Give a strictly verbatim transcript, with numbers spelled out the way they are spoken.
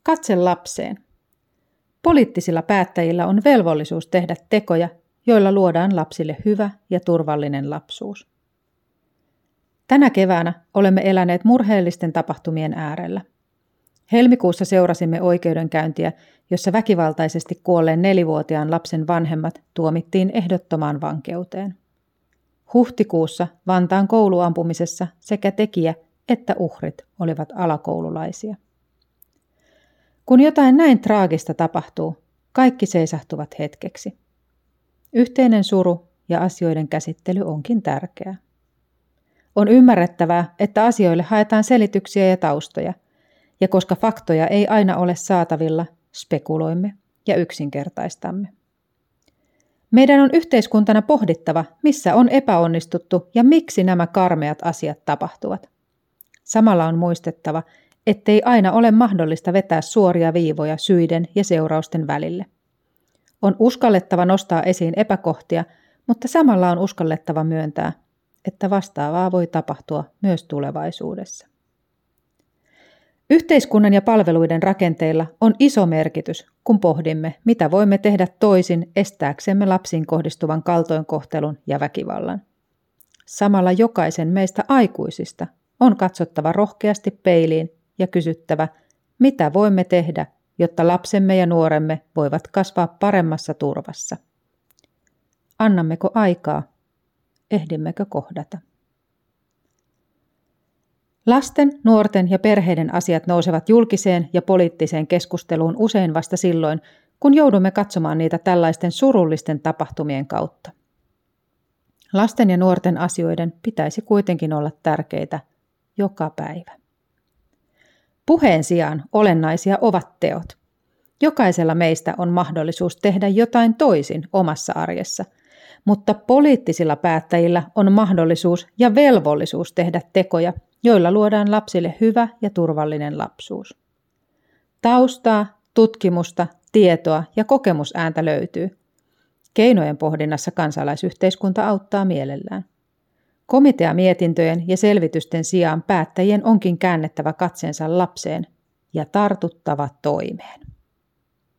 Katse lapseen. Poliittisilla päättäjillä on velvollisuus tehdä tekoja, joilla luodaan lapsille hyvä ja turvallinen lapsuus. Tänä keväänä olemme eläneet murheellisten tapahtumien äärellä. Helmikuussa seurasimme oikeudenkäyntiä, jossa väkivaltaisesti kuolleen nelivuotiaan lapsen vanhemmat tuomittiin ehdottomaan vankeuteen. Huhtikuussa Vantaan kouluampumisessa sekä tekijä että uhrit olivat alakoululaisia. Kun jotain näin traagista tapahtuu, kaikki seisahtuvat hetkeksi. Yhteinen suru ja asioiden käsittely onkin tärkeää. On ymmärrettävää, että asioille haetaan selityksiä ja taustoja, ja koska faktoja ei aina ole saatavilla, spekuloimme ja yksinkertaistamme. Meidän on yhteiskuntana pohdittava, missä on epäonnistuttu ja miksi nämä karmeat asiat tapahtuvat. Samalla on muistettava, ettei aina ole mahdollista vetää suoria viivoja syiden ja seurausten välille. On uskallettava nostaa esiin epäkohtia, mutta samalla on uskallettava myöntää, että vastaavaa voi tapahtua myös tulevaisuudessa. Yhteiskunnan ja palveluiden rakenteilla on iso merkitys, kun pohdimme, mitä voimme tehdä toisin estääksemme lapsiin kohdistuvan kaltoinkohtelun ja väkivallan. Samalla jokaisen meistä aikuisista on katsottava rohkeasti peiliin ja kysyttävä, mitä voimme tehdä, jotta lapsemme ja nuoremme voivat kasvaa paremmassa turvassa. Annammeko aikaa? Ehdimmekö kohdata? Lasten, nuorten ja perheiden asiat nousevat julkiseen ja poliittiseen keskusteluun usein vasta silloin, kun joudumme katsomaan niitä tällaisten surullisten tapahtumien kautta. Lasten ja nuorten asioiden pitäisi kuitenkin olla tärkeitä joka päivä. Puheen sijaan olennaisia ovat teot. Jokaisella meistä on mahdollisuus tehdä jotain toisin omassa arjessa, mutta poliittisilla päättäjillä on mahdollisuus ja velvollisuus tehdä tekoja, joilla luodaan lapsille hyvä ja turvallinen lapsuus. Taustaa, tutkimusta, tietoa ja kokemusääntä löytyy. Keinojen pohdinnassa kansalaisyhteiskunta auttaa mielellään. Komiteamietintöjen ja selvitysten sijaan päättäjien onkin käännettävä katseensa lapseen ja tartuttava toimeen.